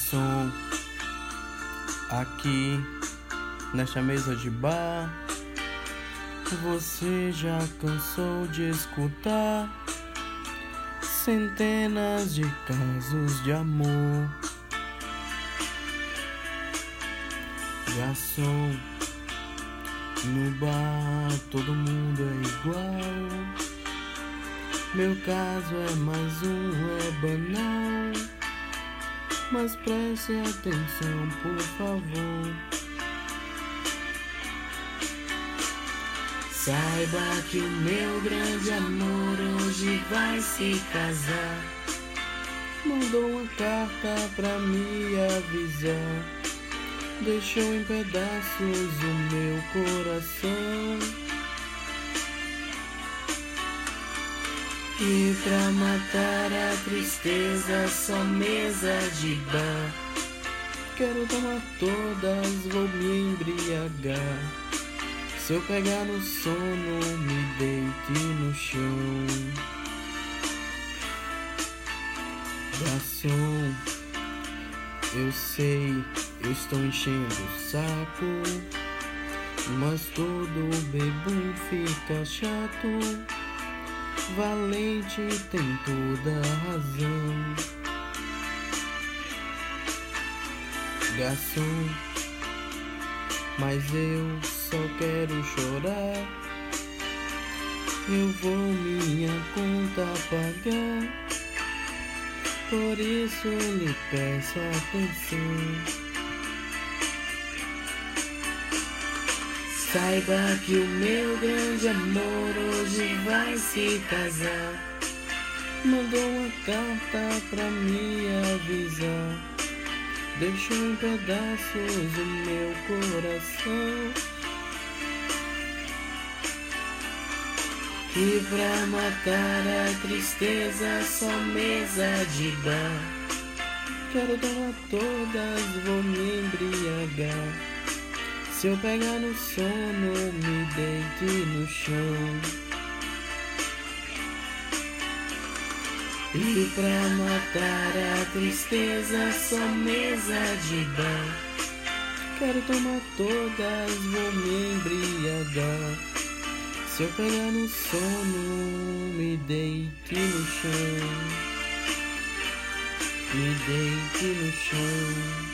Garçom, aqui nesta mesa de bar, você já cansou de escutar centenas de casos de amor. Garçom, no bar todo mundo é igual. Meu caso é mais um, é banal. Mas preste atenção, por favor. Saiba que o meu grande amor hoje vai se casar. Mandou uma carta pra me avisar. Deixou em pedaços o meu coração. E pra matar a tristeza, só mesa de bar. Quero tomar todas, vou me embriagar. Se eu pegar no sono, me deite no chão. Garçom, eu sei, eu estou enchendo o saco, mas todo bebum fica chato. Valente tem toda a razão. Garçom, mas eu só quero chorar. Eu vou minha conta pagar. Por isso lhe peço atenção. Saiba que o meu grande amor hoje vai se casar. Mandou uma carta pra me avisar. Deixou em pedaços o meu coração. E pra matar a tristeza, só mesa de bar. Quero tomar todas, vou me embriagar. Se eu pegar no sono, me deite no chão. E pra matar a tristeza, só mesa de bar. Quero tomar todas, vou me embriagar. Se eu pegar no sono, me deite no chão. Me deite no chão.